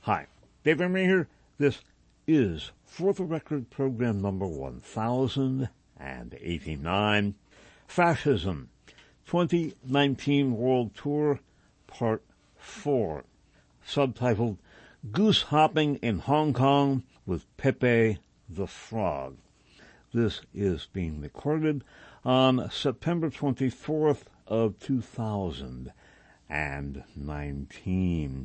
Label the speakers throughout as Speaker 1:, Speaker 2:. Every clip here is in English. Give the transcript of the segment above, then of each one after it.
Speaker 1: Hi, Dave Emery here. This is For the Record program number 1089, Fascism, 2019 World Tour, Part 4, subtitled Goose Hopping in Hong Kong with Pepe the Frog. This is being recorded on September 24th of 2019.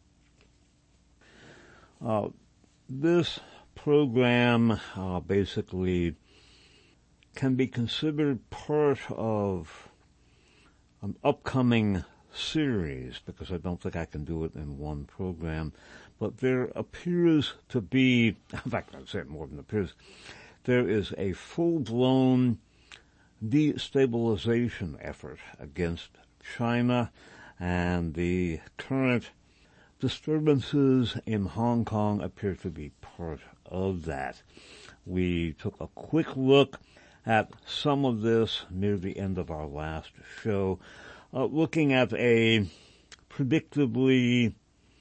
Speaker 1: This program basically can be considered part of an upcoming series, because I don't think I can do it in one program, but there appears to be, in fact, I'd say it more than appears, there is a full-blown destabilization effort against China, and the current disturbances in Hong Kong appear to be part of that. We took a quick look at some of this near the end of our last show, looking at a predictably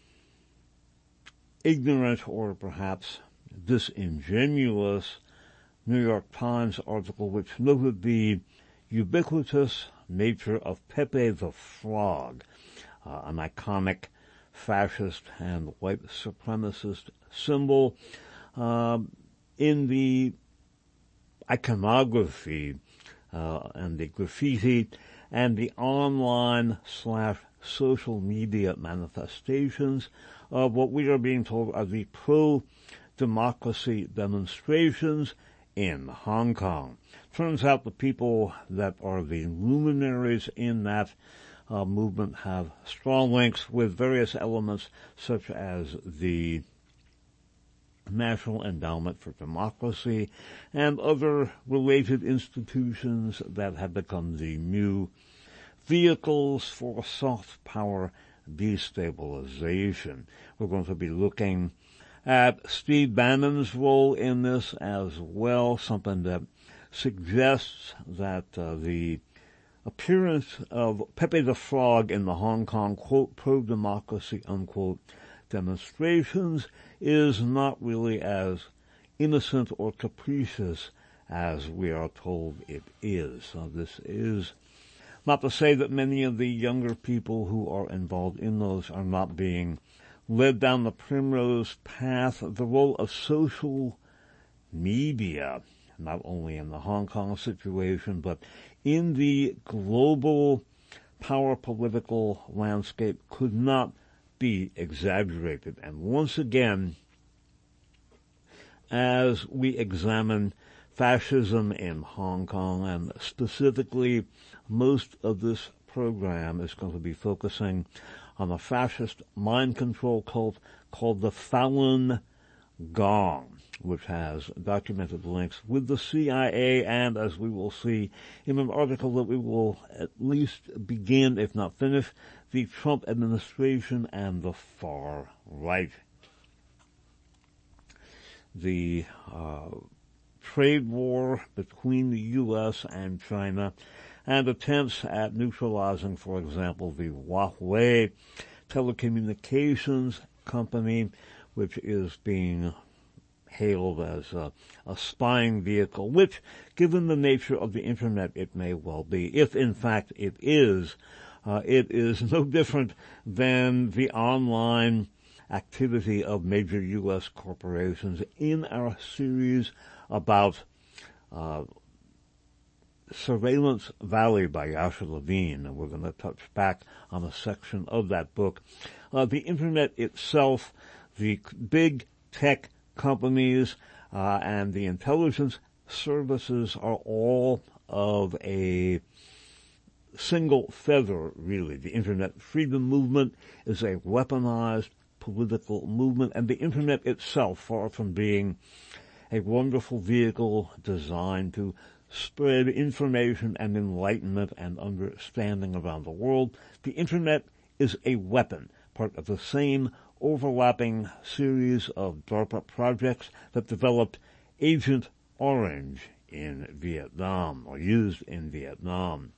Speaker 1: ignorant or perhaps disingenuous New York Times article which noted the ubiquitous nature of Pepe the Frog, an iconic fascist and white supremacist symbol in the iconography and the graffiti and the online/social media manifestations of what we are being told are the pro-democracy demonstrations in Hong Kong. Turns out the people that are the luminaries in that movement have strong links with various elements such as the National Endowment for Democracy and other related institutions that have become the new vehicles for soft power destabilization. We're going to be looking at Steve Bannon's role in this as well, something that suggests that the appearance of Pepe the Frog in the Hong Kong, quote, pro-democracy, unquote, demonstrations is not really as innocent or capricious as we are told it is. So this is not to say that many of the younger people who are involved in those are not being led down the primrose path. The role of social media, not only in the Hong Kong situation, but in the global power political landscape, could not be exaggerated. And once again, as we examine fascism in Hong Kong, and specifically most of this program is going to be focusing on a fascist mind control cult called the Falun Gong, which has documented links with the CIA and, as we will see in an article that we will at least begin, if not finish, the Trump administration and the far right. The trade war between the U.S. and China and attempts at neutralizing, for example, the Huawei telecommunications company, which is being hailed as a spying vehicle, which, given the nature of the Internet, it may well be. If, in fact, it is no different than the online activity of major U.S. corporations in our series about Surveillance Valley by Yasha Levine, and we're going to touch back on a section of that book. The Internet itself, the big tech companies, and the intelligence services are all of a single feather, really. The Internet freedom movement is a weaponized political movement, and the Internet itself, far from being a wonderful vehicle designed to spread information and enlightenment and understanding around the world, the Internet is a weapon, part of the same overlapping series of DARPA projects that developed Agent Orange in Vietnam, or used in Vietnam.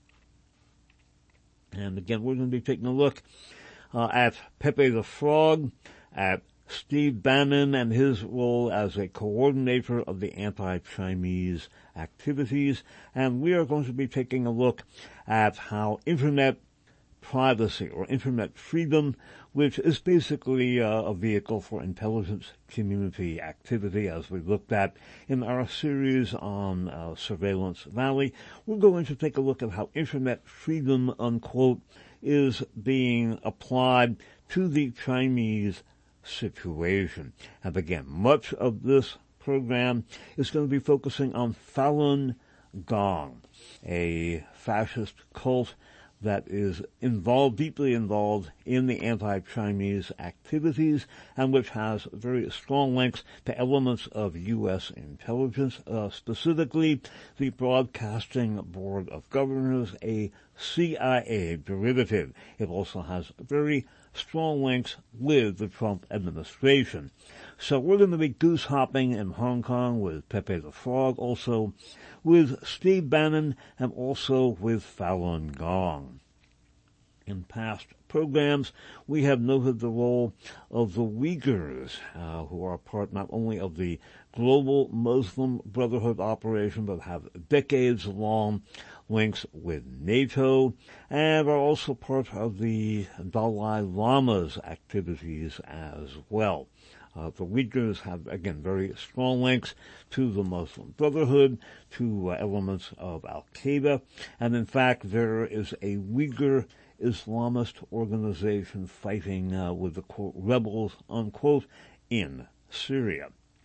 Speaker 1: And again, we're going to be taking a look at Pepe the Frog, at Steve Bannon and his role as a coordinator of the anti-Chinese activities, and we are going to be taking a look at how Internet privacy or Internet freedom, which is basically a vehicle for intelligence community activity, as we looked at in our series on Surveillance Valley. We're going to take a look at how Internet freedom, unquote, is being applied to the Chinese situation. And again, much of this program is going to be focusing on Falun Gong, a fascist cult that is deeply involved in the anti-Chinese activities and which has very strong links to elements of U.S. intelligence, specifically the Broadcasting Board of Governors, a CIA derivative. It also has very strong links with the Trump administration. So we're going to be goose hopping in Hong Kong with Pepe the Frog, also with Steve Bannon, and also with Falun Gong. In past programs, we have noted the role of the Uyghurs, who are part not only of the global Muslim Brotherhood operation, but have decades-long links with NATO, and are also part of the Dalai Lama's activities as well. The Uyghurs have, again, very strong links to the Muslim Brotherhood, to elements of Al-Qaeda, and in fact there is a Uyghur Islamist organization fighting with the, quote, rebels, unquote, in Syria.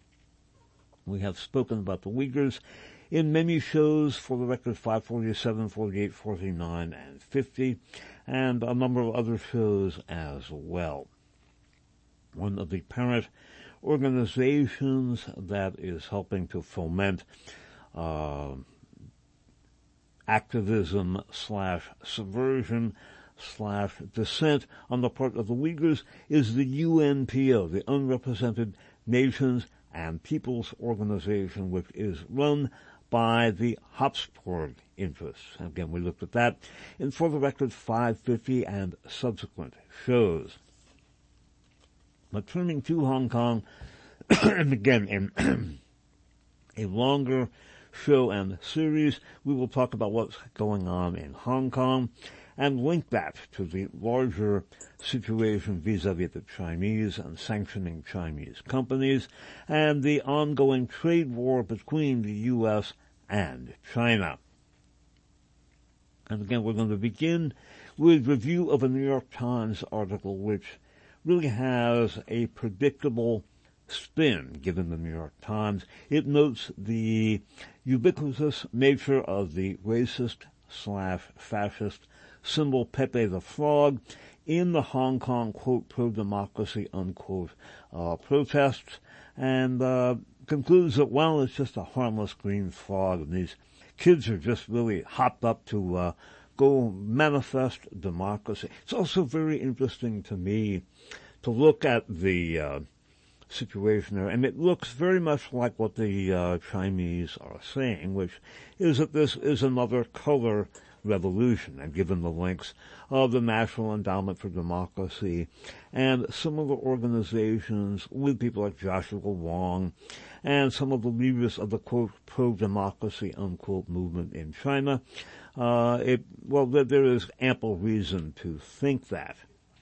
Speaker 1: We have spoken about the Uyghurs in many shows, for the record 547, 48, 49, and 50, and a number of other shows as well. One of the parent organizations that is helping to foment activism / subversion / dissent on the part of the Uyghurs is the UNPO, the Unrepresented Nations and Peoples Organization, which is run by the Habsburg interests. Again, we looked at that in For the Record 550 and subsequent shows. But turning to Hong Kong, and again, in a longer show and series, we will talk about what's going on in Hong Kong and link that to the larger situation vis-à-vis the Chinese and sanctioning Chinese companies and the ongoing trade war between the U.S. and China. And again, we're going to begin with review of a New York Times article which really has a predictable spin given the New York Times. It notes the ubiquitous nature of the racist / fascist symbol Pepe the Frog in the Hong Kong, quote, pro-democracy, unquote, protests, and concludes that, well, it's just a harmless green frog, and these kids are just really hopped up to go manifest democracy. It's also very interesting to me to look at the situation there, and it looks very much like what the Chinese are saying, which is that this is another color revolution, and given the links of the National Endowment for Democracy and similar organizations with people like Joshua Wong and some of the leaders of the, quote, pro-democracy, unquote, movement in China, there is ample reason to think that.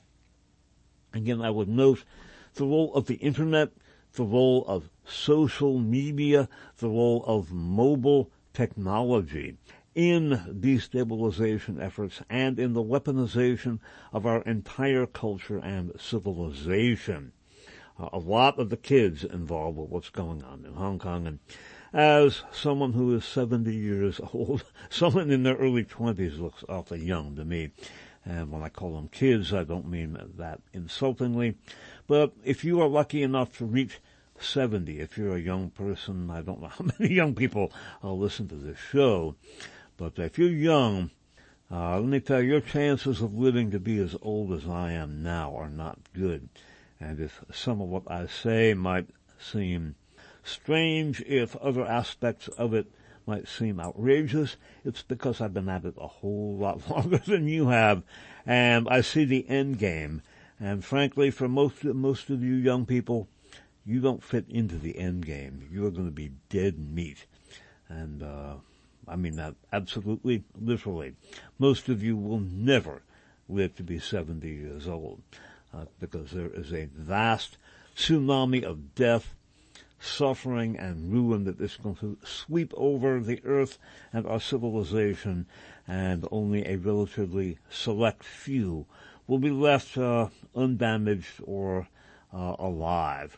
Speaker 1: Again, I would note the role of the Internet, the role of social media, the role of mobile technology in destabilization efforts and in the weaponization of our entire culture and civilization. A lot of the kids involved with what's going on in Hong Kong, and as someone who is 70 years old, someone in their early 20s looks awfully young to me. And when I call them kids, I don't mean that insultingly. But if you are lucky enough to reach 70, if you're a young person, I don't know how many young people listen to this show, but if you're young, let me tell you, your chances of living to be as old as I am now are not good. And if some of what I say might seem strange, if other aspects of it might seem outrageous, it's because I've been at it a whole lot longer than you have, and I see the end game And frankly, for most of you young people, you don't fit into the end game. You are going to be dead meat. And, I mean that absolutely, literally. Most of you will never live to be 70 years old, because there is a vast tsunami of death, suffering, and ruin that is going to sweep over the earth and our civilization, and only a relatively select few will be left undamaged or alive.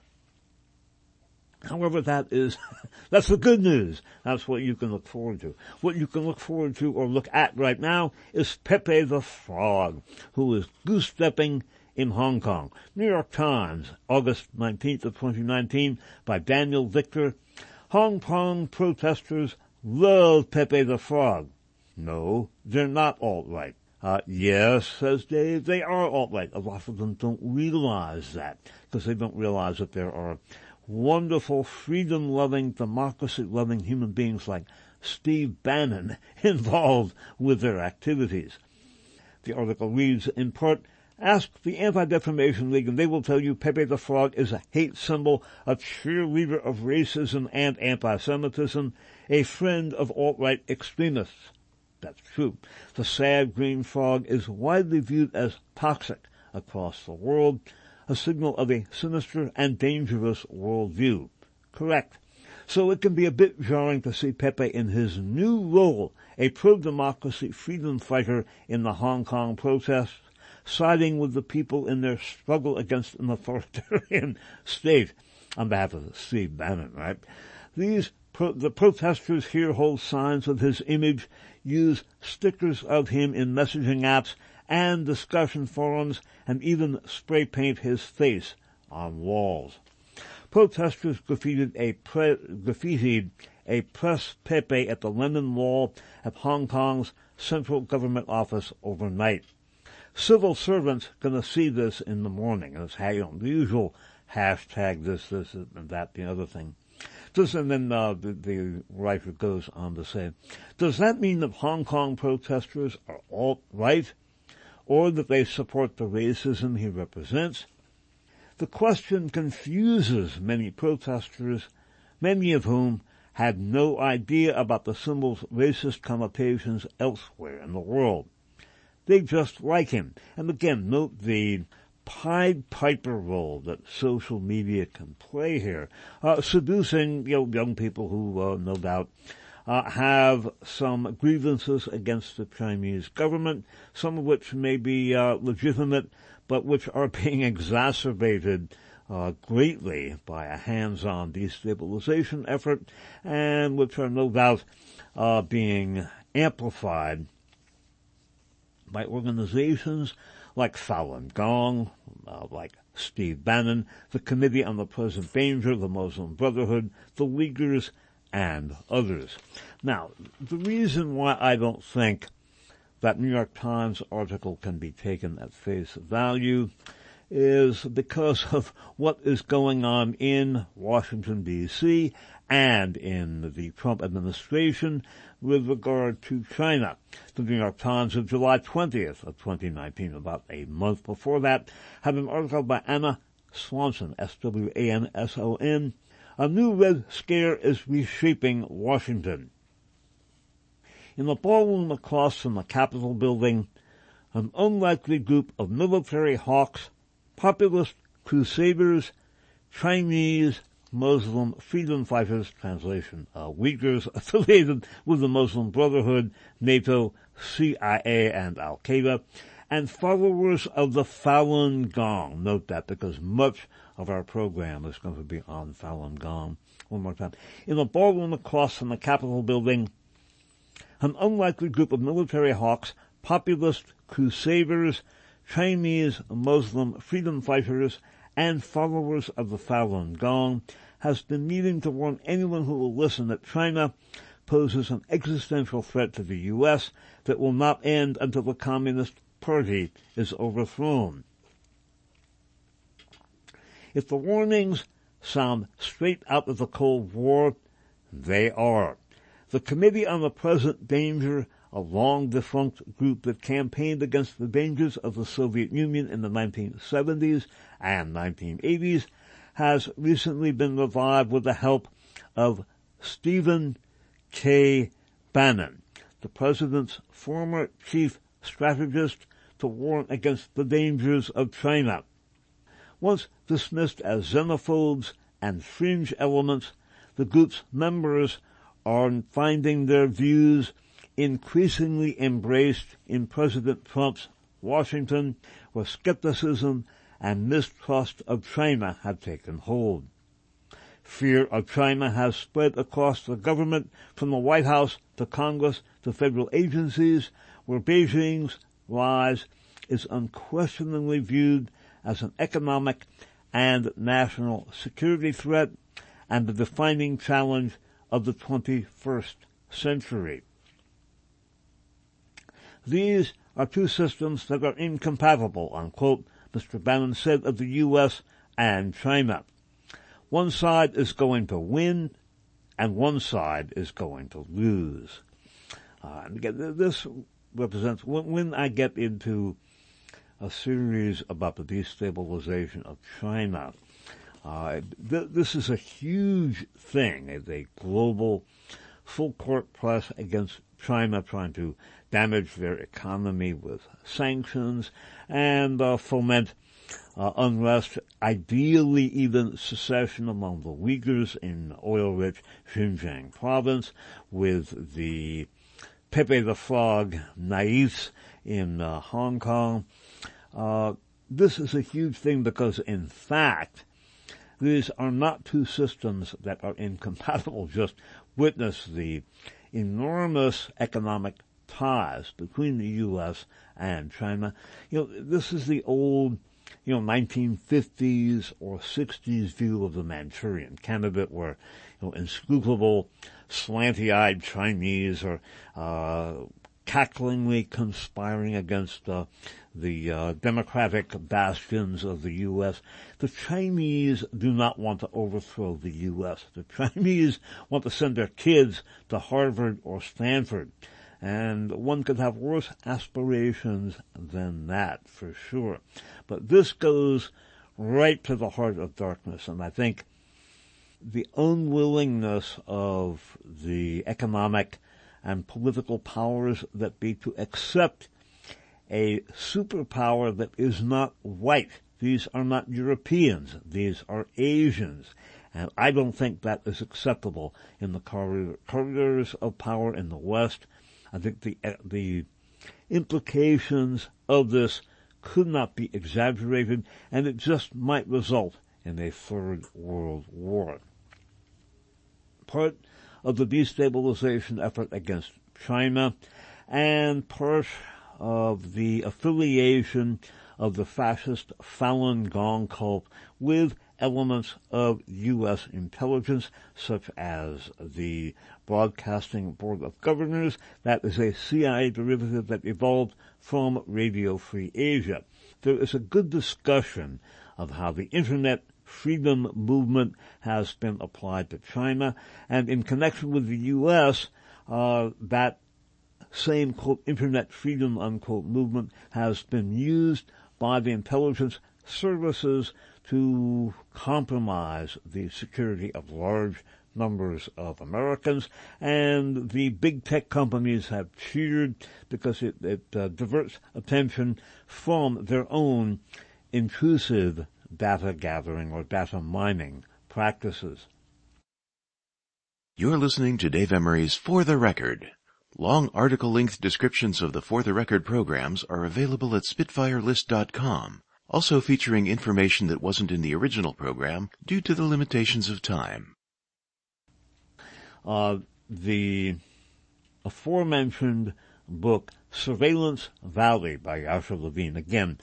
Speaker 1: However, that's the good news. That's what you can look forward to. What you can look forward to or look at right now is Pepe the Frog, who is goose-stepping in Hong Kong. New York Times, August 19th of 2019, by Daniel Victor. Hong Kong protesters love Pepe the Frog. No, they're not alt-right. Yes, says Dave, they are alt-right. A lot of them don't realize that, because they don't realize that there are wonderful, freedom-loving, democracy-loving human beings like Steve Bannon involved with their activities. The article reads, in part, ask the Anti-Defamation League and they will tell you Pepe the Frog is a hate symbol, a cheerleader of racism and anti-Semitism, a friend of alt-right extremists. That's true. The sad green frog is widely viewed as toxic across the world, a signal of a sinister and dangerous worldview. Correct. So it can be a bit jarring to see Pepe in his new role, a pro-democracy freedom fighter in the Hong Kong protests, siding with the people in their struggle against an authoritarian state, on behalf of Steve Bannon, right? The protesters here hold signs of his image, use stickers of him in messaging apps and discussion forums, and even spray paint his face on walls. Protesters graffitied a press Pepe at the Lennon Wall at Hong Kong's central government office overnight. Civil servants gonna see this in the morning, and it's the usual hashtag this, and that, the other thing. And then the writer goes on to say, does that mean that Hong Kong protesters are alt-right, or that they support the racism he represents? The question confuses many protesters, many of whom had no idea about the symbol's racist connotations elsewhere in the world. They just like him. And again, note the Pied Piper role that social media can play here, seducing young people who no doubt have some grievances against the Chinese government, some of which may be legitimate, but which are being exacerbated greatly by a hands-on destabilization effort, and which are no doubt being amplified by organizations like Falun Gong, like Steve Bannon, the Committee on the Present Danger, the Muslim Brotherhood, the Uyghurs, and others. Now, the reason why I don't think that New York Times article can be taken at face value is because of what is going on in Washington, D.C., and in the Trump administration with regard to China. The New York Times of July 20th of 2019, about a month before that, had an article by Anna Swanson, S-W-A-N-S-O-N, A New Red Scare is Reshaping Washington. In the ballroom across from the Capitol building, an unlikely group of military hawks, populist crusaders, Chinese Muslim freedom fighters, translation, Uyghurs affiliated with the Muslim Brotherhood, NATO, CIA, and Al-Qaeda, and followers of the Falun Gong. Note that because much of our program is going to be on Falun Gong. One more time. In the ballroom across from the Capitol building, an unlikely group of military hawks, populist crusaders, Chinese Muslim freedom fighters, and followers of the Falun Gong has been meeting to warn anyone who will listen that China poses an existential threat to the U.S. that will not end until the Communist Party is overthrown. If the warnings sound straight out of the Cold War, they are. The Committee on the Present Danger a long-defunct group that campaigned against the dangers of the Soviet Union in the 1970s and 1980s, has recently been revived with the help of Stephen K. Bannon, the president's former chief strategist, to warn against the dangers of China. Once dismissed as xenophobes and fringe elements, the group's members are finding their views increasingly embraced in President Trump's Washington, where skepticism and mistrust of China have taken hold. Fear of China has spread across the government, from the White House to Congress to federal agencies, where Beijing's rise is unquestioningly viewed as an economic and national security threat and the defining challenge of the 21st century. These are two systems that are incompatible, unquote, Mr. Bannon said of the U.S. and China. One side is going to win, and one side is going to lose. And again, this represents, when I get into a series about the destabilization of China, this is a huge thing, a global full-court press against China trying to damage their economy with sanctions and foment unrest, ideally even secession among the Uyghurs in oil-rich Xinjiang province, with the Pepe the Frog naifs in Hong Kong. This is a huge thing because, in fact, these are not two systems that are incompatible. Just witness the enormous economic ties between the U.S. and China. This is the old, 1950s or 60s view of the Manchurian Candidate, where, inscrutable, slanty-eyed Chinese are cacklingly conspiring against the democratic bastions of the U.S. The Chinese do not want to overthrow the U.S. The Chinese want to send their kids to Harvard or Stanford. And one could have worse aspirations than that, for sure. But this goes right to the heart of darkness, and I think the unwillingness of the economic and political powers that be to accept a superpower that is not white. These are not Europeans. These are Asians. And I don't think that is acceptable in the corridors of power in the West. I think the implications of this could not be exaggerated, and it just might result in a third world war. Part of the destabilization effort against China, and part of the affiliation of the fascist Falun Gong cult with elements of U.S. intelligence, such as the Broadcasting Board of Governors. That is a CIA derivative that evolved from Radio Free Asia. There is a good discussion of how the Internet freedom movement has been applied to China, and in connection with the U.S., that same, quote, Internet freedom, unquote, movement has been used by the intelligence services to compromise the security of large numbers of Americans, and the big tech companies have cheered because it diverts attention from their own intrusive data gathering or data mining practices.
Speaker 2: You're listening to Dave Emery's For the Record. Long article-length descriptions of the For the Record programs are available at SpitfireList.com, also featuring information that wasn't in the original program due to the limitations of time.
Speaker 1: The aforementioned book, Surveillance Valley by Yasha Levine. Again,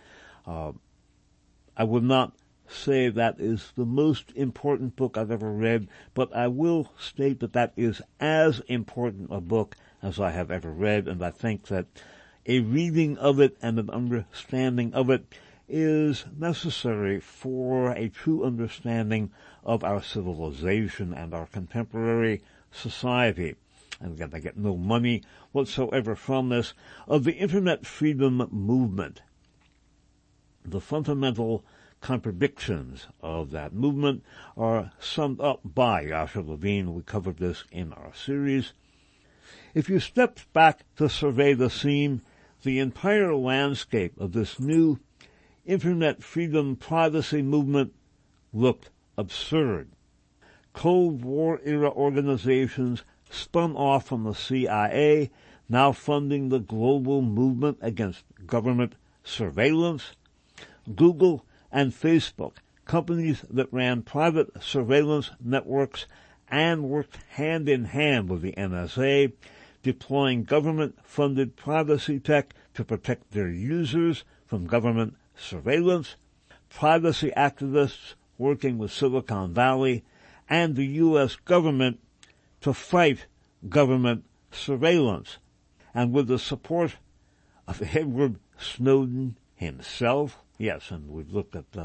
Speaker 1: I would not say that is the most important book I've ever read, but I will state that that is as important a book as I have ever read, and I think that a reading of it and an understanding of it is necessary for a true understanding of our civilization and our contemporary society. and again, they get no money whatsoever from this, of the Internet freedom movement. The fundamental contradictions of that movement are summed up by Yasha Levine. We covered this in our series. If you stepped back to survey the scene, the entire landscape of this new Internet freedom privacy movement looked absurd. Cold War-era organizations spun off from the CIA, now funding the global movement against government surveillance. Google and Facebook, companies that ran private surveillance networks and worked hand in hand with the NSA, deploying government-funded privacy tech to protect their users from government surveillance, privacy activists working with Silicon Valley, and the U.S. government to fight government surveillance. And with the support of Edward Snowden himself, yes, and we've looked at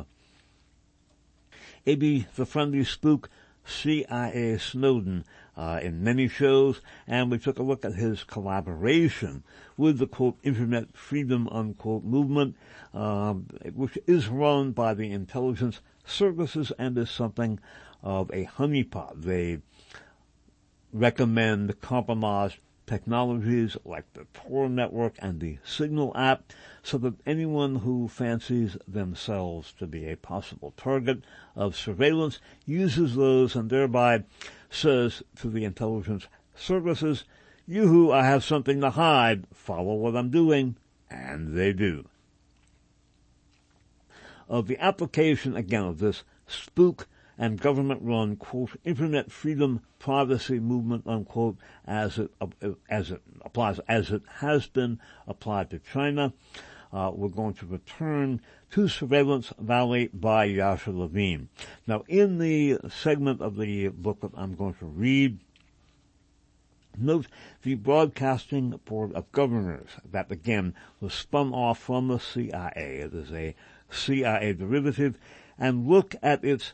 Speaker 1: A.B. the Friendly Spook, CIA Snowden, in many shows, and we took a look at his collaboration with the, quote, Internet Freedom, unquote, movement, which is run by the intelligence services and is something of a honeypot. They recommend compromised technologies like the Tor network and the Signal app so that anyone who fancies themselves to be a possible target of surveillance uses those and thereby says to the intelligence services, "Yoo-hoo, I have something to hide. Follow what I'm doing." And they do. Of the application, again, of this spook and government-run, quote, Internet freedom privacy movement, unquote, as it has been applied to China, we're going to return to Surveillance Valley by Yasha Levine. Now, in the segment of the book that I'm going to read, note the Broadcasting Board of Governors that, again, was spun off from the CIA. It is a CIA derivative, and look at its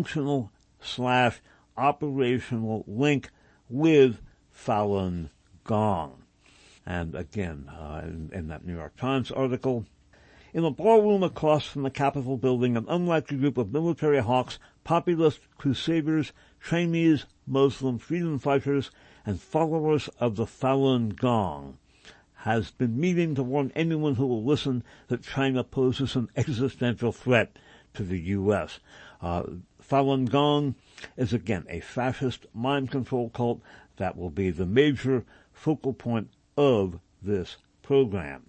Speaker 1: functional/operational link with Falun Gong. And again, in that New York Times article, in a ballroom across from the Capitol building, an unlikely group of military hawks, populist crusaders, Chinese Muslim freedom fighters, and followers of the Falun Gong has been meeting to warn anyone who will listen that China poses an existential threat to the U.S. Falun Gong is, again, a fascist mind control cult that will be the major focal point of this program.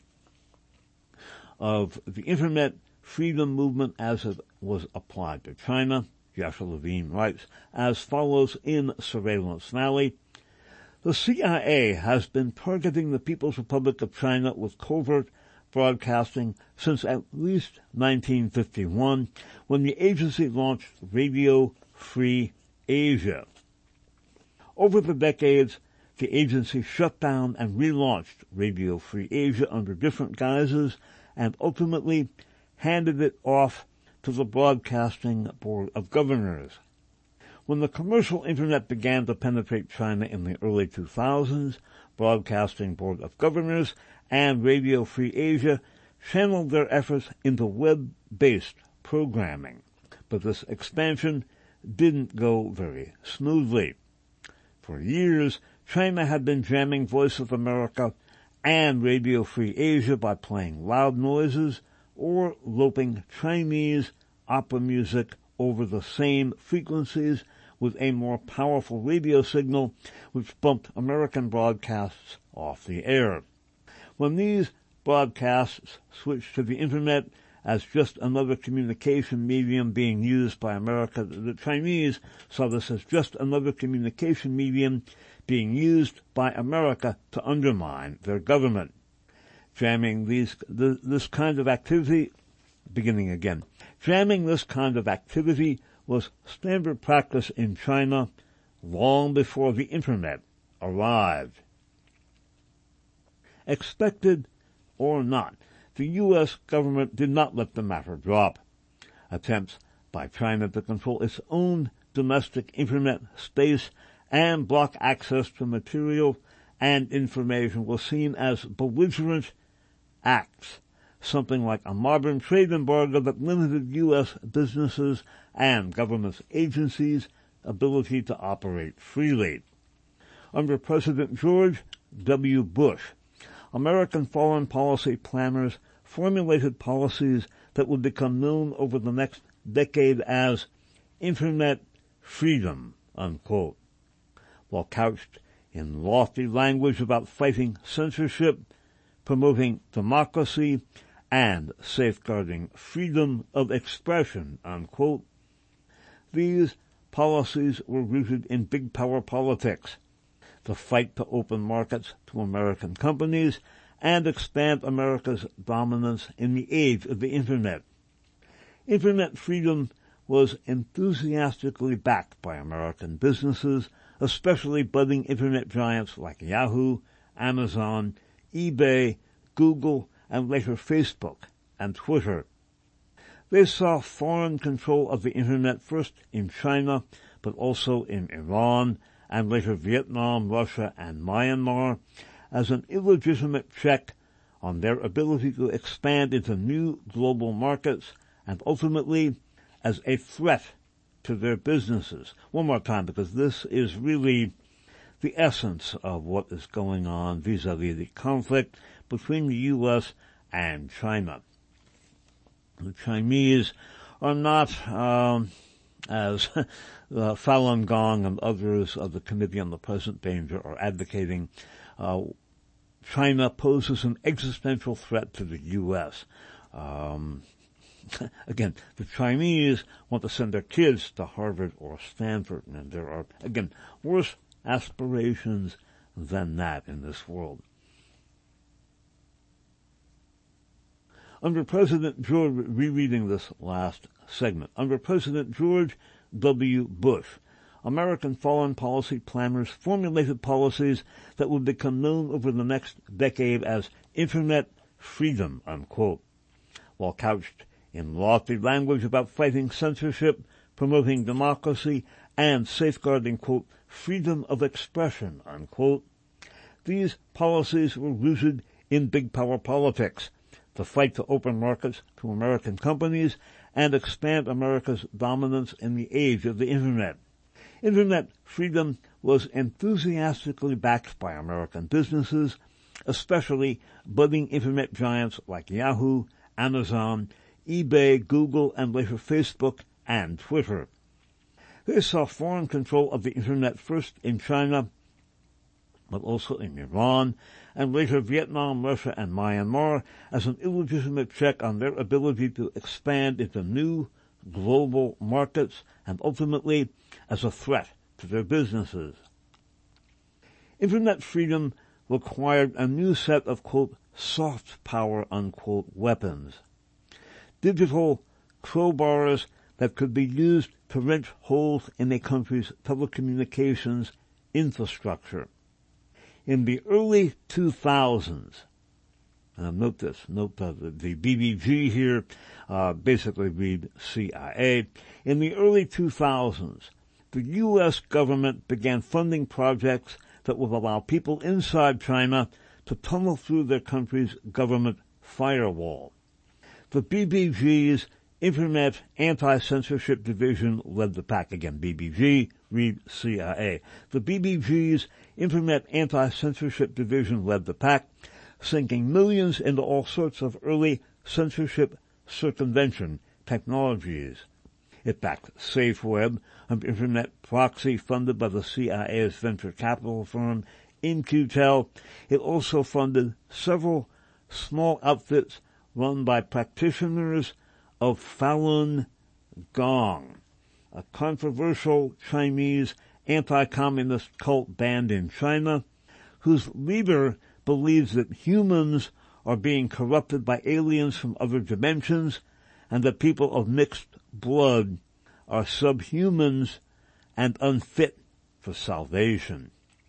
Speaker 1: Of the Internet freedom movement as it was applied to China, Yasha Levine writes as follows in Surveillance Valley: the CIA has been targeting the People's Republic of China with covert broadcasting since at least 1951, when the agency launched Radio Free Asia. Over the decades, the agency shut down and relaunched Radio Free Asia under different guises and ultimately handed it off to the Broadcasting Board of Governors. When the commercial Internet began to penetrate China in the early 2000s, Broadcasting Board of Governors and Radio Free Asia channeled their efforts into web-based programming. But this expansion didn't go very smoothly. For years, China had been jamming Voice of America and Radio Free Asia by playing loud noises or looping Chinese opera music over the same frequencies with a more powerful radio signal which bumped American broadcasts off the air. When these broadcasts switched to the Internet as just another communication medium being used by America, the Chinese saw this as just another communication medium being used by America to undermine their government. Jamming this kind of activity, jamming this kind of activity was standard practice in China long before the Internet arrived. Expected or not, the U.S. government did not let the matter drop. Attempts by China to control its own domestic Internet space and block access to material and information were seen as belligerent acts, something like a modern trade embargo that limited U.S. businesses and government agencies' ability to operate freely. Under President George W. Bush, American foreign policy planners formulated policies that would become known over the next decade as Internet freedom, unquote. While couched in lofty language about fighting censorship, promoting democracy, and safeguarding freedom of expression, unquote. These policies were rooted in big power politics, the fight to open markets to American companies and expand America's dominance in the age of the Internet. Internet freedom was enthusiastically backed by American businesses, especially budding Internet giants like Yahoo, Amazon, eBay, Google, and later Facebook and Twitter. They saw foreign control of the Internet first in China, but also in Iran, and later Vietnam, Russia, and Myanmar, as an illegitimate check on their ability to expand into new global markets, and ultimately as a threat to their businesses. One more time, because this is really the essence of what is going on vis-a-vis the conflict between the U.S. and China. The Chinese are not, as Falun Gong and others of the Committee on the Present Danger are advocating, China poses an existential threat to the U.S. Again, the Chinese want to send their kids to Harvard or Stanford, and there are, again, worse aspirations than that in this world. Under President George, rereading this last segment, under President George W. Bush, American foreign policy planners formulated policies that would become known over the next decade as Internet freedom, unquote, while couched in lofty language about fighting censorship, promoting democracy, and safeguarding, quote, freedom of expression, unquote. These policies were rooted in big power politics, the fight to open markets to American companies and expand America's dominance in the age of the Internet. Internet freedom was enthusiastically backed by American businesses, especially budding Internet giants like Yahoo, Amazon, eBay, Google, and later Facebook and Twitter. They saw foreign control of the Internet first in China, but also in Iran, and later Vietnam, Russia, and Myanmar as an illegitimate check on their ability to expand into new global markets and ultimately as a threat to their businesses. Internet freedom required a new set of, quote, soft power, unquote, weapons. Digital crowbars that could be used to wrench holes in a country's telecommunications infrastructure. In the early 2000s, note this, the BBG here, basically read CIA. In the early 2000s, the U.S. government began funding projects that would allow people inside China to tunnel through their country's government firewall. The BBG's Internet Anti-Censorship Division led the pack. Again, BBG, read CIA. The BBG's Internet Anti-Censorship Division led the pack, sinking millions into all sorts of early censorship circumvention technologies. It backed SafeWeb, an internet proxy funded by the CIA's venture capital firm In-Q-Tel. It also funded several small outfits run by practitioners of Falun Gong, a controversial Chinese anti-communist cult band in China, whose leader believes that humans are being corrupted by aliens from other dimensions and that people of mixed blood are subhumans and unfit for salvation.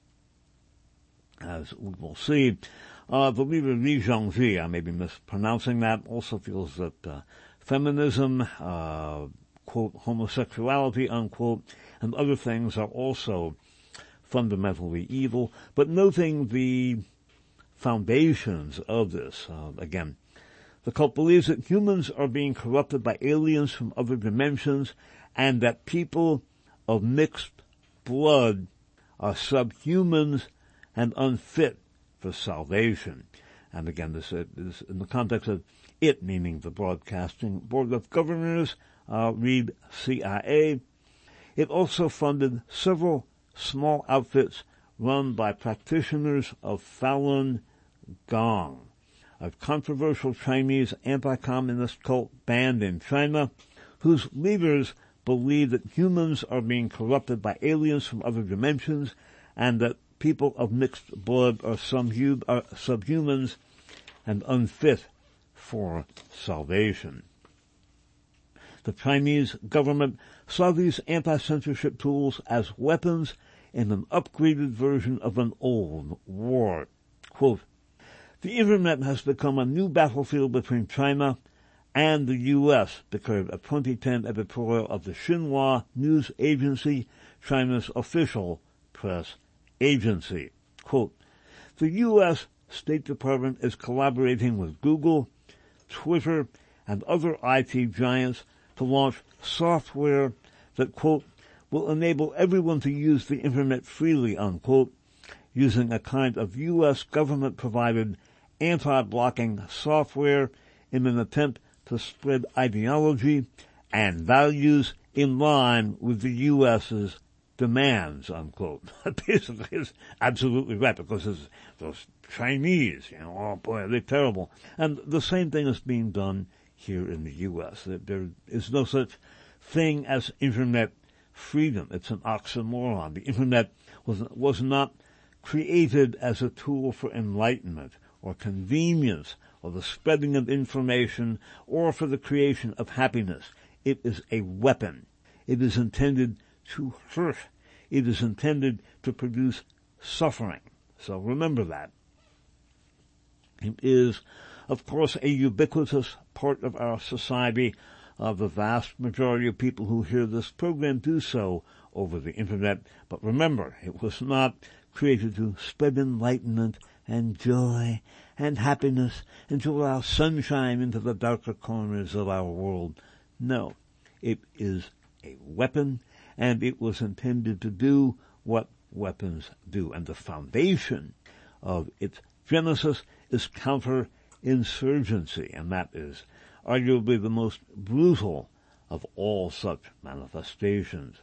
Speaker 1: As we will see, the leader Li Zhongzi, I may be mispronouncing that, also feels that feminism, quote, homosexuality, unquote, and other things are also fundamentally evil, but noting the foundations of this. Again, the cult believes that humans are being corrupted by aliens from other dimensions and that people of mixed blood are subhumans and unfit for salvation. And again, this is in the context of it, meaning the Broadcasting Board of Governors, read CIA. It also funded several small outfits run by practitioners of Falun Gong, a controversial Chinese anti-communist cult banned in China, whose leaders believe that humans are being corrupted by aliens from other dimensions and that people of mixed blood are subhumans and unfit for salvation. The Chinese government saw these anti-censorship tools as weapons in an upgraded version of an old war. Quote, "The Internet has become a new battlefield between China and the U.S., declared a 2010 editorial of the Xinhua news agency, China's official press agency. Quote, "The U.S. State Department is collaborating with Google, Twitter, and other IT giants to launch software that, quote, will enable everyone to use the Internet freely, unquote, using a kind of U.S. government-provided anti-blocking software in an attempt to spread ideology and values in line with the U.S.'s demands," unquote. Basically, it's absolutely right, because it's those Chinese, oh boy, they're terrible. And the same thing is being done here in the U.S. There is no such thing as Internet freedom. It's an oxymoron. The Internet was not created as a tool for enlightenment or convenience or the spreading of information or for the creation of happiness. It is a weapon. It is intended to hurt. It is intended to produce suffering. So remember that. It is, of course, a ubiquitous part of our society. The vast majority of people who hear this program do so over the Internet. But remember, it was not created to spread enlightenment and joy and happiness and to allow sunshine into the darker corners of our world. No, it is a weapon, and it was intended to do what weapons do. And the foundation of its genesis is counterinsurgency, and that is arguably the most brutal of all such manifestations.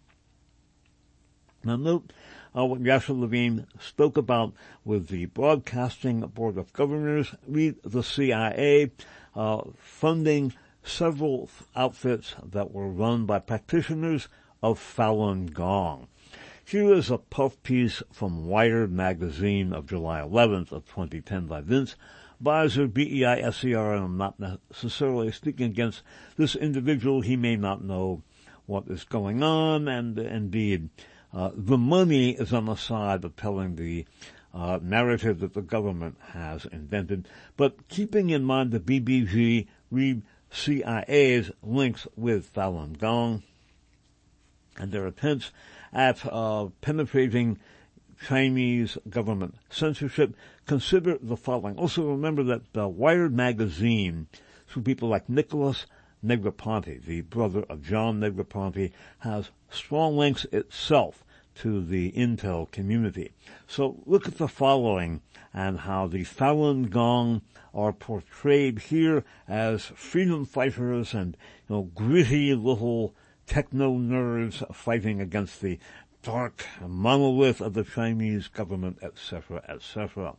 Speaker 1: Now note what Yasha Levine spoke about with the Broadcasting Board of Governors, read the CIA, funding several outfits that were run by practitioners of Falun Gong. Here is a puff piece from Wired magazine of July 11th of 2010 by Vince Beiser, B-E-I-S-E-R, and I'm not necessarily speaking against this individual. He may not know what is going on, and indeed, the money is on the side of telling the narrative that the government has invented. But keeping in mind the BBG, read CIA's links with Falun Gong and their attempts at penetrating Chinese government censorship, consider the following. Also remember that Wired magazine, through people like Nicholas Negroponte, the brother of John Negroponte, has strong links itself to the intel community. So look at the following and how the Falun Gong are portrayed here as freedom fighters and gritty little techno nerds fighting against the dark monolith of the Chinese government, etc., etc.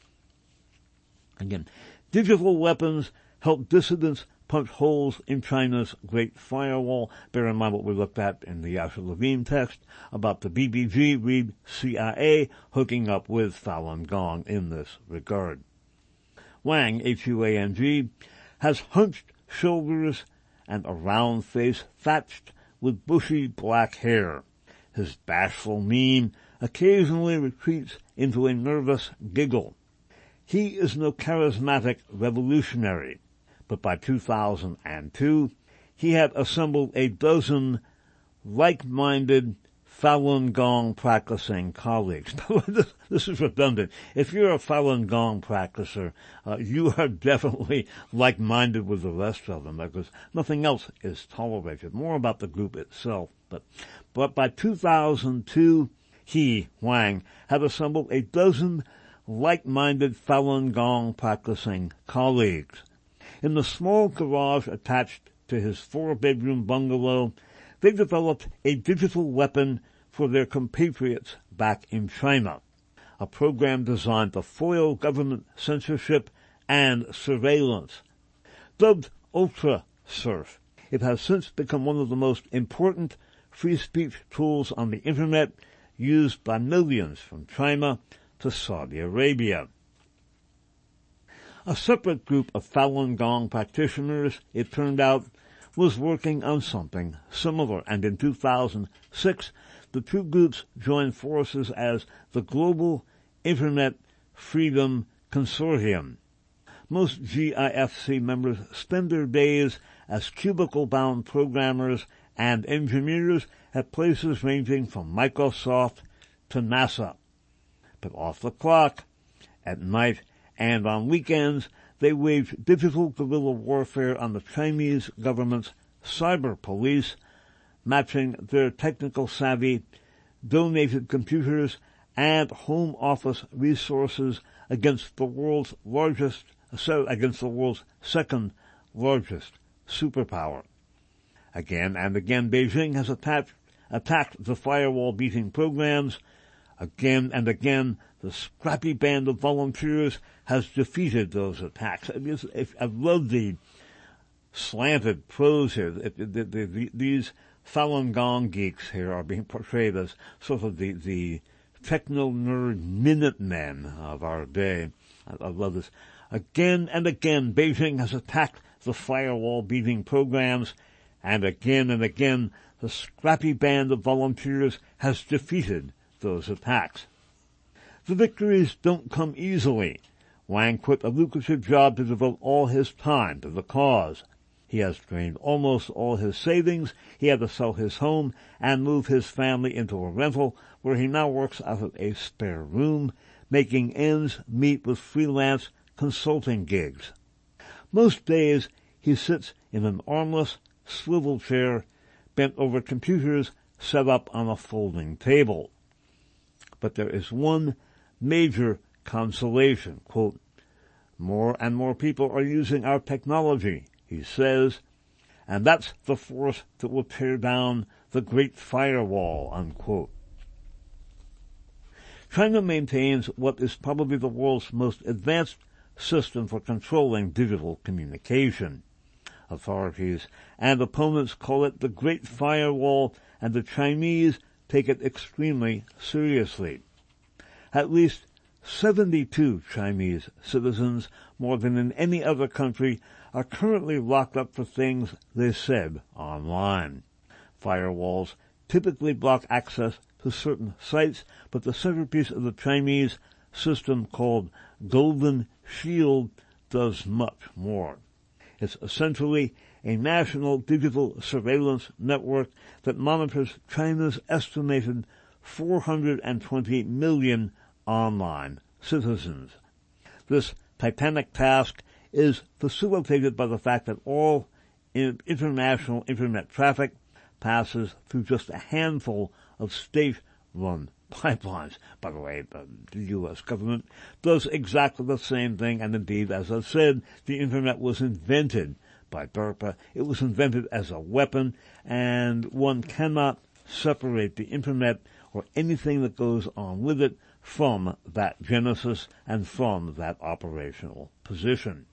Speaker 1: Again, digital weapons help dissidents punch holes in China's Great Firewall. Bear in mind what we looked at in the Yasha Levine text about the BBG, read CIA, hooking up with Falun Gong in this regard. Wang, Huang, has hunched shoulders and a round face thatched with bushy black hair. His bashful mien occasionally retreats into a nervous giggle. He is no charismatic revolutionary, but by 2002, he had assembled a dozen like-minded Falun Gong practicing colleagues. This is redundant. If you're a Falun Gong practicer, you are definitely like-minded with the rest of them because nothing else is tolerated. More about the group itself. But by 2002, he, Wang, had assembled a dozen like-minded Falun Gong practicing colleagues. In the small garage attached to his 4-bedroom bungalow, they developed a digital weapon for their compatriots back in China, a program designed to foil government censorship and surveillance. Dubbed UltraSurf, it has since become one of the most important free speech tools on the Internet, used by millions from China to Saudi Arabia. A separate group of Falun Gong practitioners, it turned out, was working on something similar, and in 2006, the two groups joined forces as the Global Internet Freedom Consortium. Most GIFC members spend their days as cubicle-bound programmers and engineers at places ranging from Microsoft to NASA. But off the clock, at night and on weekends, they wage digital guerrilla warfare on the Chinese government's cyber police, matching their technical savvy, donated computers, and home office resources against the world's second largest superpower. Again and again, Beijing has attacked the firewall-beating programs. Again and again, the scrappy band of volunteers has defeated those attacks. I love the slanted prose here. These Falun Gong geeks here are being portrayed as sort of the techno-nerd Minutemen of our day. I love this. Again and again, Beijing has attacked the firewall-beating programs, and again, the scrappy band of volunteers has defeated those attacks. The victories don't come easily. Wang quit a lucrative job to devote all his time to the cause. He has drained almost all his savings. He had to sell his home and move his family into a rental where he now works out of a spare room, making ends meet with freelance consulting gigs. Most days he sits in an armless swivel chair, bent over computers set up on a folding table. But there is one major consolation. Quote, "More and more people are using our technology," he says, "and that's the force that will tear down the Great Firewall," unquote. China maintains what is probably the world's most advanced system for controlling digital communication. Authorities and opponents call it the Great Firewall, and the Chinese take it extremely seriously. At least 72 Chinese citizens, more than in any other country, are currently locked up for things they said online. Firewalls typically block access to certain sites, but the centerpiece of the Chinese system called Golden Shield does much more. It's essentially a national digital surveillance network that monitors China's estimated 420 million online citizens. This titanic task is facilitated by the fact that all international Internet traffic passes through just a handful of state-run pipelines. By the way, the U.S. government does exactly the same thing, and indeed, as I said, the Internet was invented by DARPA. It was invented as a weapon, and one cannot separate the Internet or anything that goes on with it from that genesis and from that operational position.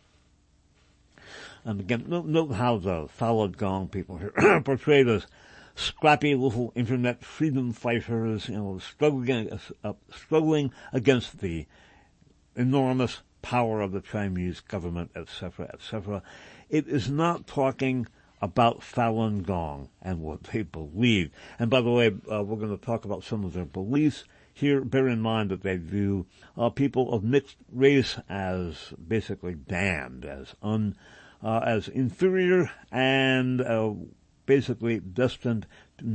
Speaker 1: And again, note how the Falun Gong people here are portrayed as scrappy little Internet freedom fighters, struggling against the enormous power of the Chinese government, etc., etc. It is not talking about Falun Gong and what they believe. And by the way, we're going to talk about some of their beliefs here. Bear in mind that they view people of mixed race as basically damned, as inferior, and basically destined to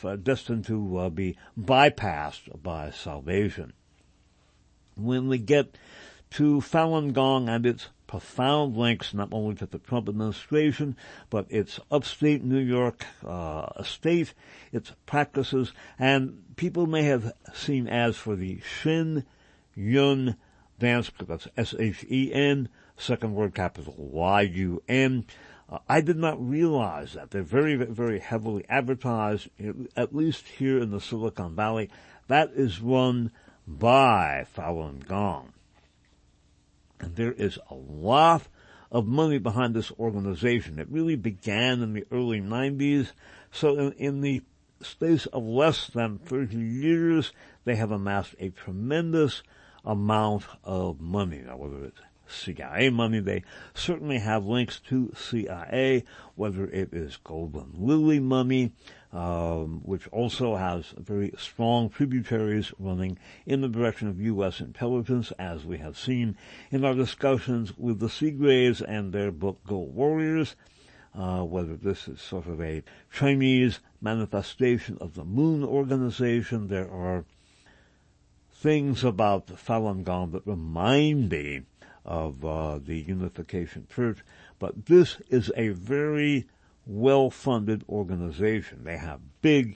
Speaker 1: be bypassed by salvation. When we get to Falun Gong and its profound links not only to the Trump administration, but its upstate New York state, its practices, and people may have seen ads for the Shin Yun dance, that's S-H-E-N, second word capital Y-U-N. I did not realize that. They're very, very heavily advertised, at least here in the Silicon Valley. That is run by Falun Gong. And there is a lot of money behind this organization. It really began in the early 90s. So in the space of less than 30 years, they have amassed a tremendous amount of money. Now, whether it's CIA money, they certainly have links to CIA, whether it is Golden Lily money, which also has very strong tributaries running in the direction of U.S. intelligence, as we have seen in our discussions with the Seagraves and their book Gold Warriors, whether this is sort of a Chinese manifestation of the Moon organization. There are things about Falun Gong that remind me of the Unification Church, but this is a very well-funded organization. They have big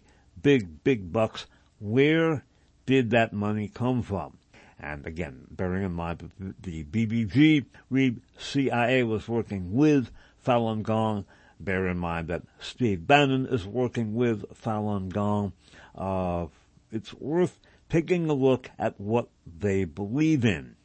Speaker 1: bucks. Where did that money come from? And again, bearing in mind that the BBG, CIA was working with Falun Gong. Bear in mind that Steve Bannon is working with Falun Gong. It's worth taking a look at what they believe in.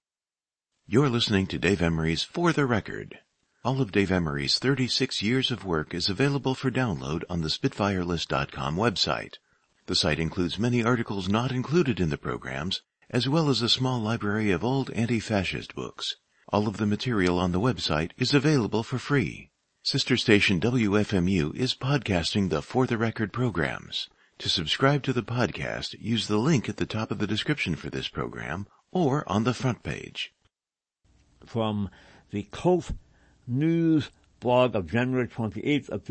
Speaker 2: You're listening to Dave Emery's For the Record. All of Dave Emery's 36 years of work is available for download on the SpitfireList.com website. The site includes many articles not included in the programs, as well as a small library of old anti-fascist books. All of the material on the website is available for free. Sister station WFMU is podcasting the For the Record programs. To subscribe to the podcast, use the link at the top of the description for this program or on the front page.
Speaker 1: From the Cult News blog of January 28th of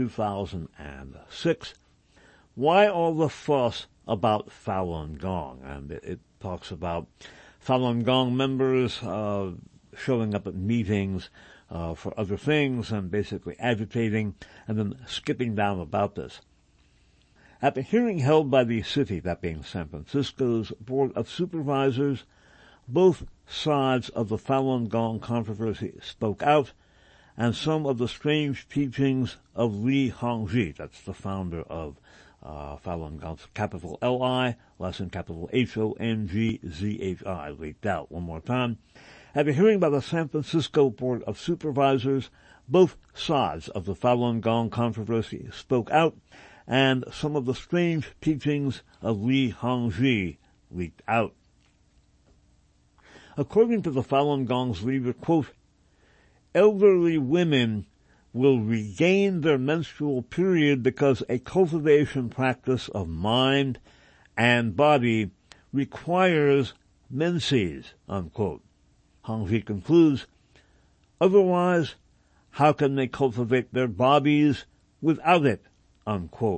Speaker 1: 2006, why all the fuss about Falun Gong? And it talks about Falun Gong members showing up at meetings for other things and basically agitating and then skipping down about this. At the hearing held by the city, that being San Francisco's Board of Supervisors, both sides of the Falun Gong controversy spoke out, and some of the strange teachings of Li Hongzhi, that's the founder of Falun Gong, capital L-I, lesson capital H-O-N-G-Z-H-I, leaked out. One more time. At a hearing by the San Francisco Board of Supervisors, both sides of the Falun Gong controversy spoke out, and some of the strange teachings of Li Hongzhi leaked out. According to the Falun Gong's leader, quote, elderly women will regain their menstrual period because a cultivation practice of mind and body requires menses, unquote. Hongzhi concludes, otherwise, how can they cultivate their bodies without it, unquote.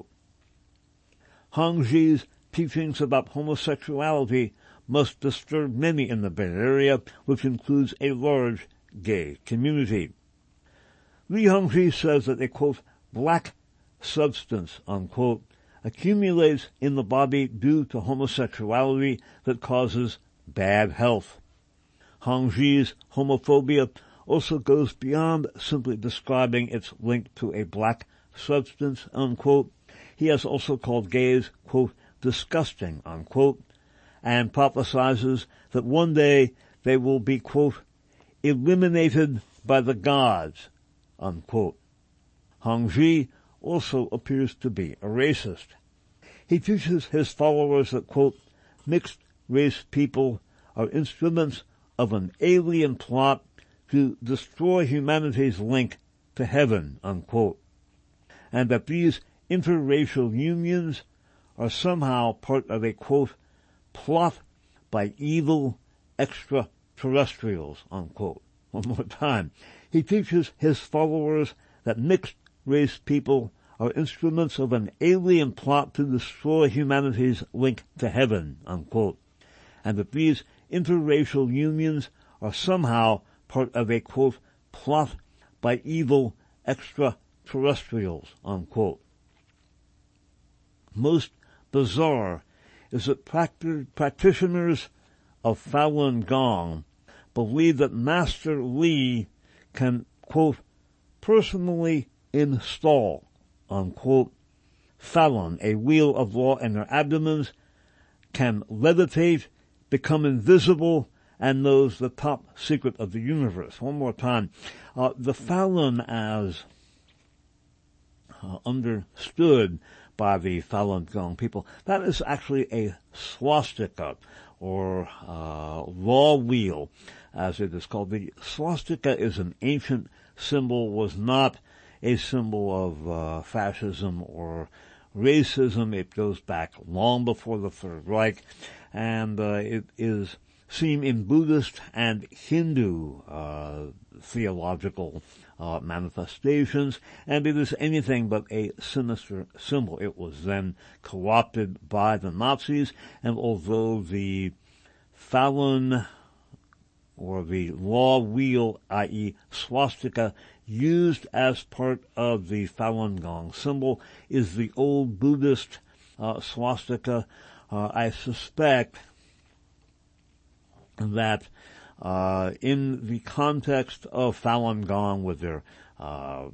Speaker 1: Hongzhi's teachings about homosexuality must disturb many in the Bay Area, which includes a large gay community. Li Hongzhi says that a, quote, black substance, unquote, accumulates in the body due to homosexuality that causes bad health. Hongzhi's homophobia also goes beyond simply describing its link to a black substance, unquote. He has also called gays, quote, disgusting, unquote, and prophesizes that one day they will be, quote, eliminated by the gods, unquote. Hongzhi also appears to be a racist. He teaches his followers that, quote, mixed-race people are instruments of an alien plot to destroy humanity's link to heaven, unquote, and that these interracial unions are somehow part of a, quote, plot by evil extraterrestrials, unquote. One more time. He teaches his followers that mixed-race people are instruments of an alien plot to destroy humanity's link to heaven, unquote, and that these interracial unions are somehow part of a, quote, plot by evil extraterrestrials, unquote. Most bizarre is that practitioners of Falun Gong believe that Master Li can, quote, personally install, unquote, Falun, a wheel of law in their abdomens, can levitate, become invisible, and knows the top secret of the universe. One more time. The Falun as understood by the Falun Gong people, that is actually a swastika, or law wheel, as it is called. The swastika is an ancient symbol, was not a symbol of fascism or racism. It goes back long before the Third Reich, and it is seen in Buddhist and Hindu theological manifestations, and it is anything but a sinister symbol. It was then co-opted by the Nazis, and although the Falun, or the law wheel, i.e. swastika, used as part of the Falun Gong symbol, is the old Buddhist swastika, I suspect that in the context of Falun Gong, with their their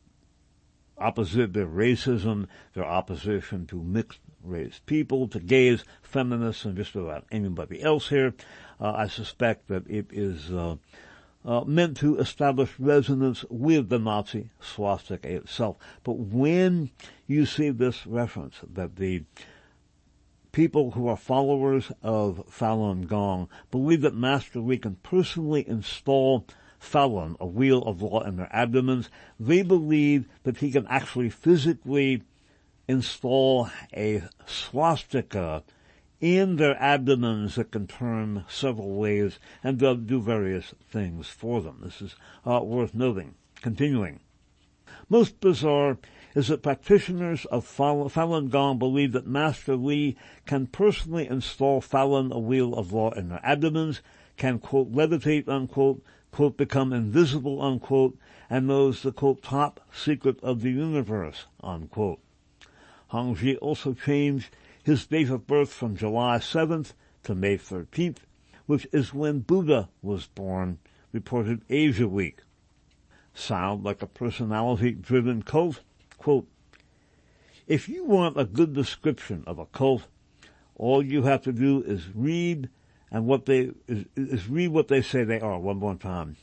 Speaker 1: racism, their opposition to mixed race people, to gays, feminists, and just about anybody else here, I suspect that it is meant to establish resonance with the Nazi swastika itself. But when you see this reference that the people who are followers of Falun Gong believe that Master Li can personally install Falun, a wheel of law, in their abdomens, they believe that he can actually physically install a swastika in their abdomens that can turn several ways and do various things for them. This is worth noting. Continuing. Most bizarre is that practitioners of Falun Gong believe that Master Li can personally install Falun, a wheel of law, in their abdomens, can, quote, levitate, unquote, quote, become invisible, unquote, and knows the, quote, top secret of the universe, unquote. Hongzhi also changed his date of birth from July 7th to May 13th, which is when Buddha was born, reported Asia Week. Sound like a personality-driven cult? Quote, if you want a good description of a cult, all you have to do is read what they say they are. One more time.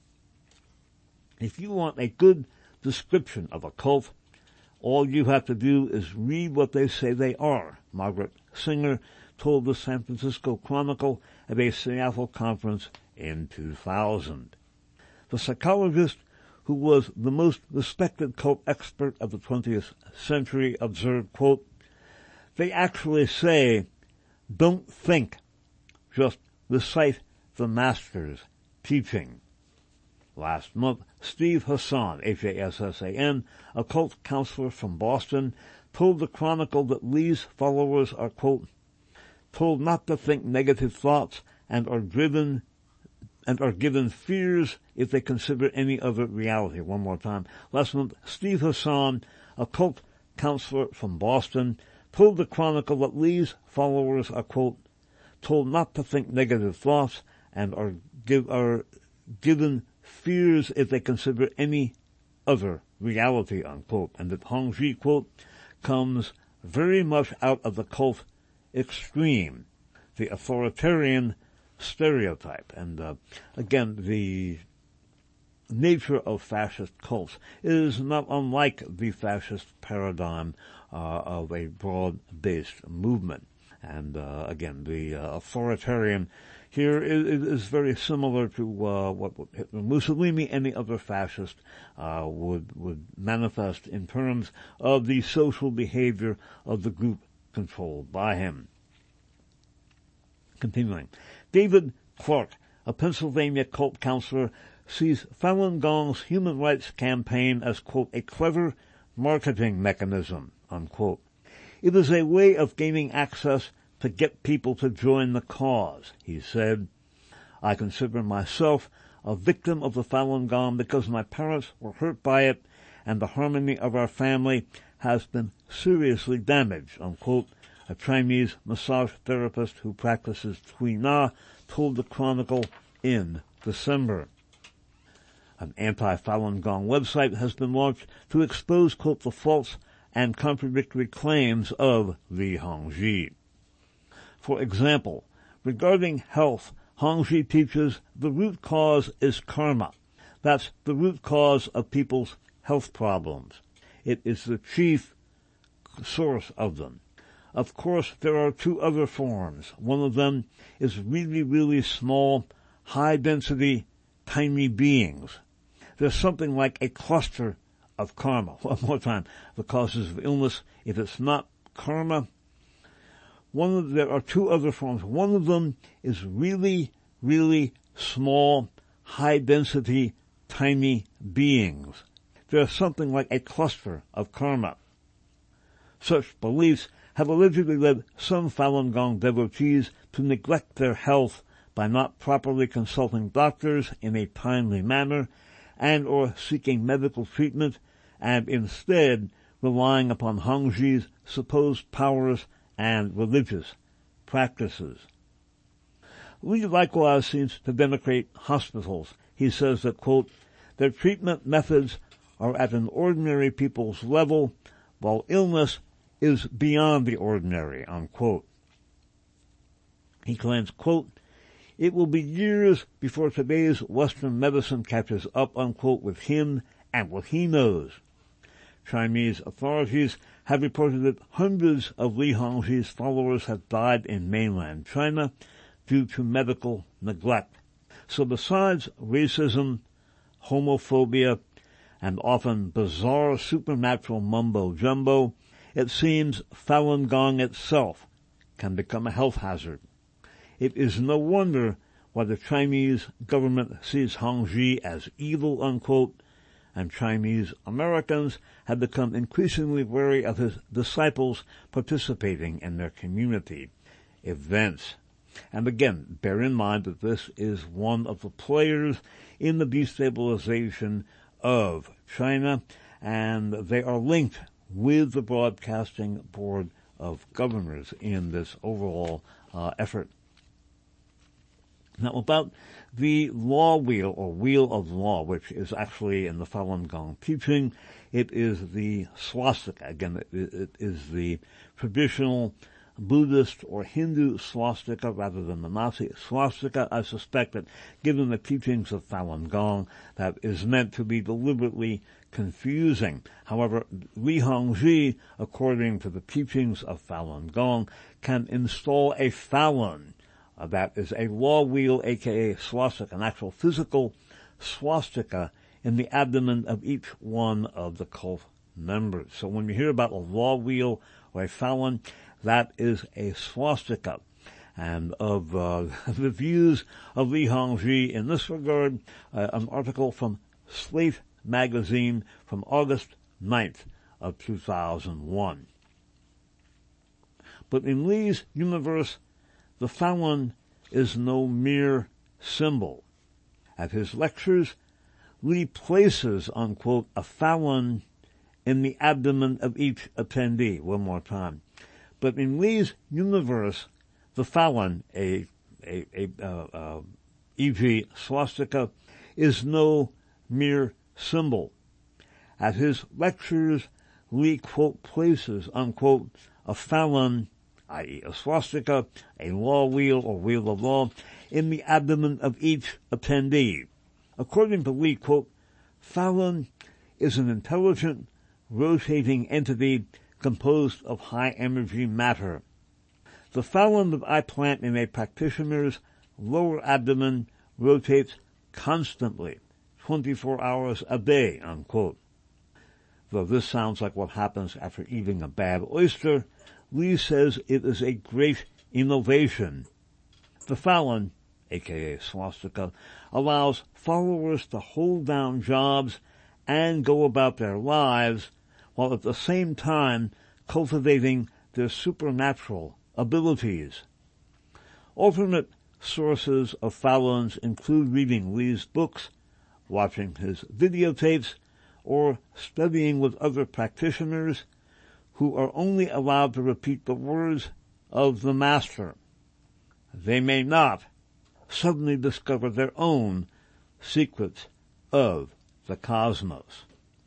Speaker 1: If you want a good description of a cult, all you have to do is read what they say they are, Margaret Singer told the San Francisco Chronicle at a Seattle conference in 2000. The psychologist, who was the most respected cult expert of the 20th century, observed, quote, they actually say, don't think, just recite the master's teaching. Last month, Steve Hassan, Hassan, a cult counselor from Boston, told the Chronicle that Li's followers are, quote, told not to think negative thoughts and are given fears if they consider any other reality. One more time. Last month, Steve Hassan, a cult counselor from Boston, told the Chronicle that Li's followers are, quote, told not to think negative thoughts and are given fears if they consider any other reality, unquote, and that Hongzhi, quote, comes very much out of the cult extreme, the authoritarian stereotype. And again, the nature of fascist cults is not unlike the fascist paradigm of a broad-based movement. And again, the authoritarian here is very similar to what Hitler, Mussolini, any other fascist would manifest in terms of the social behavior of the group controlled by him. Continuing. David Clark, a Pennsylvania cult counselor, sees Falun Gong's human rights campaign as, quote, a clever marketing mechanism, unquote. It is a way of gaining access to get people to join the cause, he said. I consider myself a victim of the Falun Gong because my parents were hurt by it and the harmony of our family has been seriously damaged, unquote. A Chinese massage therapist who practices Tui Na told the Chronicle in December. An anti-Falun Gong website has been launched to expose, quote, the false and contradictory claims of Li Hongzhi. For example, regarding health, Hongzhi teaches the root cause is karma. That's the root cause of people's health problems. It is the chief source of them. Of course, there are two other forms. One of them is really, really small, high-density, tiny beings. There's something like a cluster of karma. One more time. The causes of illness, if it's not karma, there are two other forms. One of them is really, really small, high-density, tiny beings. There's something like a cluster of karma. Such beliefs have allegedly led some Falun Gong devotees to neglect their health by not properly consulting doctors in a timely manner and or seeking medical treatment and instead relying upon Hongzhi's supposed powers and religious practices. Li likewise seems to denigrate hospitals. He says that, quote, their treatment methods are at an ordinary people's level, while illness is beyond the ordinary, unquote. He claims, quote, it will be years before today's Western medicine catches up, unquote, with him and what he knows. Chinese authorities have reported that hundreds of Li Hongzhi's followers have died in mainland China due to medical neglect. So besides racism, homophobia, and often bizarre supernatural mumbo-jumbo, it seems Falun Gong itself can become a health hazard. It is no wonder why the Chinese government sees Hongzhi as evil, unquote, and Chinese Americans have become increasingly wary of his disciples participating in their community events. And again, bear in mind that this is one of the players in the destabilization of China, and they are linked with the Broadcasting Board of Governors in this overall effort. Now, about the law wheel, or wheel of law, which is actually in the Falun Gong teaching, it is the swastika. Again, it is the traditional Buddhist or Hindu swastika rather than the Nazi swastika. I suspect that given the teachings of Falun Gong, that is meant to be deliberately confusing. However, Li Hongzhi, according to the teachings of Falun Gong, can install a Falun. That is a law wheel, aka swastika, an actual physical swastika in the abdomen of each one of the cult members. So when you hear about a law wheel or a Falun, that is a swastika. And of the views of Li Hongzhi in this regard, an article from Slate magazine from August 9th of 2001. But in Li's universe, the Falun is no mere symbol. At his lectures, Li places, unquote, a Falun in the abdomen of each attendee. One more time. But in Li's universe, the Falun, e.g. swastika, is no mere symbol. At his lectures, Li, quote, places, unquote, a Falun, i.e. a swastika, a law wheel or wheel of law, in the abdomen of each attendee. According to Li, quote, Falun is an intelligent, rotating entity composed of high-energy matter. The Falun that I plant in a practitioner's lower abdomen rotates constantly, 24 hours a day, unquote. Though this sounds like what happens after eating a bad oyster, Li says it is a great innovation. The Falun, aka swastika, allows followers to hold down jobs and go about their lives while at the same time cultivating their supernatural abilities. Alternate sources of Fallon's include reading Lee's books, watching his videotapes, or studying with other practitioners who are only allowed to repeat the words of the master. They may not suddenly discover their own secrets of the cosmos.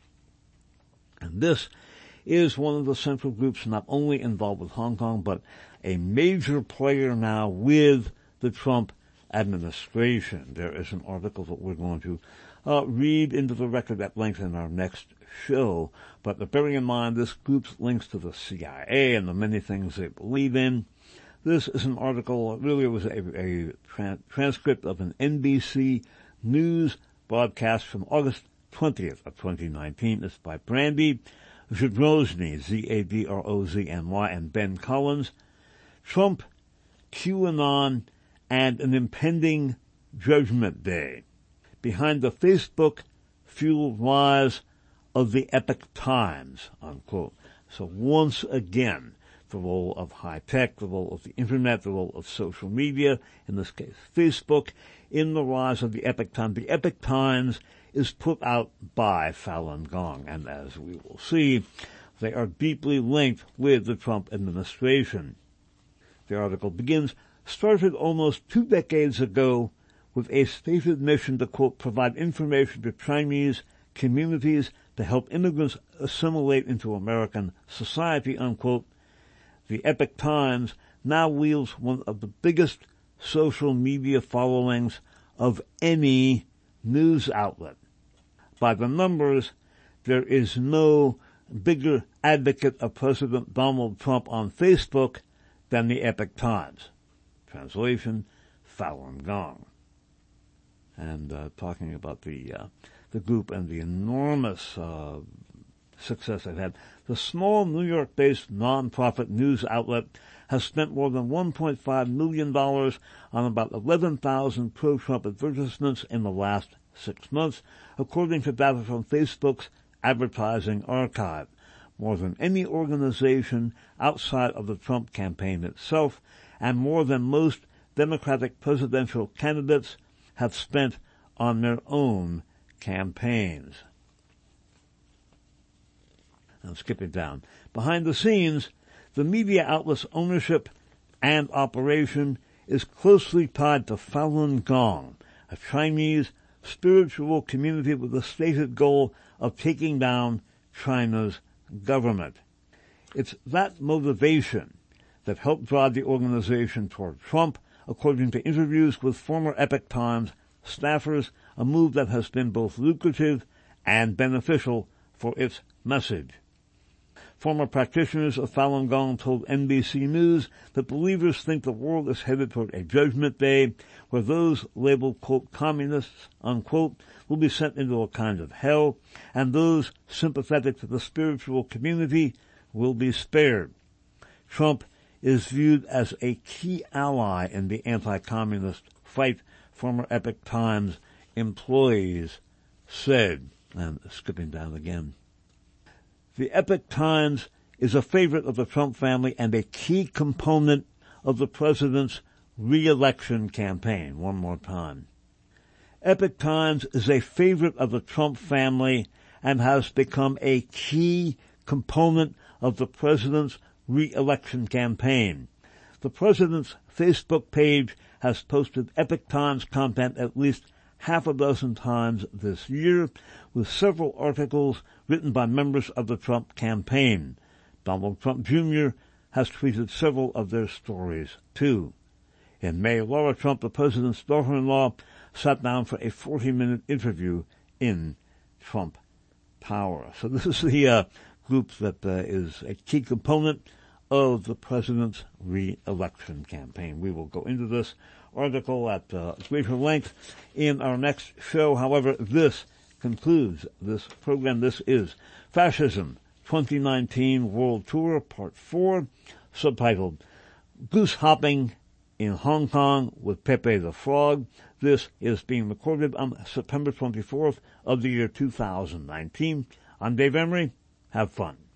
Speaker 1: And this is one of the central groups not only involved with Hong Kong, but a major player now with the Trump administration. There is an article that we're going to read into the record at length in our next show, but bearing in mind this group's links to the CIA and the many things they believe in, this is an article, really it was a transcript of an NBC News broadcast from August 20th of 2019. It's by Brandy Zadrozny, Z-A-D-R-O-Z-N-Y, and Ben Collins. Trump, QAnon, and an impending Judgment Day. Behind the Facebook-fueled rise of the Epoch Times, unquote. So once again, the role of high tech, the role of the internet, the role of social media, in this case Facebook, in the rise of the Epoch Times. The Epoch Times is put out by Falun Gong, and as we will see, they are deeply linked with the Trump administration. The article begins, started almost 2 decades ago with a stated mission to, quote, provide information to Chinese communities to help immigrants assimilate into American society, unquote. The Epoch Times now wields one of the biggest social media followings of any news outlet. By the numbers, there is no bigger advocate of President Donald Trump on Facebook than the Epoch Times. Translation, Falun Gong. And talking about the group and the enormous success they've had, the small New York-based nonprofit news outlet has spent more than $1.5 million on about 11,000 pro-Trump advertisements in the last 6 months, according to data from Facebook's advertising archive. More than any organization outside of the Trump campaign itself, and more than most Democratic presidential candidates have spent on their own campaigns. I'm skipping down. Behind the scenes, the media outlet's ownership and operation is closely tied to Falun Gong, a Chinese spiritual community with the stated goal of taking down China's government. It's that motivation that helped drive the organization toward Trump, according to interviews with former Epoch Times staffers, a move that has been both lucrative and beneficial for its message. Former practitioners of Falun Gong told NBC News that believers think the world is headed toward a judgment day where those labeled, quote, communists, unquote, will be sent into a kind of hell, and those sympathetic to the spiritual community will be spared. Trump is viewed as a key ally in the anti-communist fight, former Epoch Times employees said. And skipping down again. The Epoch Times is a favorite of the Trump family and a key component of the president's re-election campaign. One more time. Epoch Times is a favorite of the Trump family and has become a key component of the president's re-election campaign. The president's Facebook page has posted Epoch Times content at least half a dozen times this year, with several articles written by members of the Trump campaign. Donald Trump Jr. has tweeted several of their stories, too. In May, Laura Trump, the president's daughter-in-law, sat down for a 40-minute interview in Trump Tower. So this is the group that is a key component of the president's re-election campaign. We will go into this article at greater length in our next show. However, this concludes this program. This is Fascism 2019 World Tour Part 4, subtitled Goose Hopping in Hong Kong with Pepe the Frog. This is being recorded on September 24th of the year 2019. I'm Dave Emery. Have fun.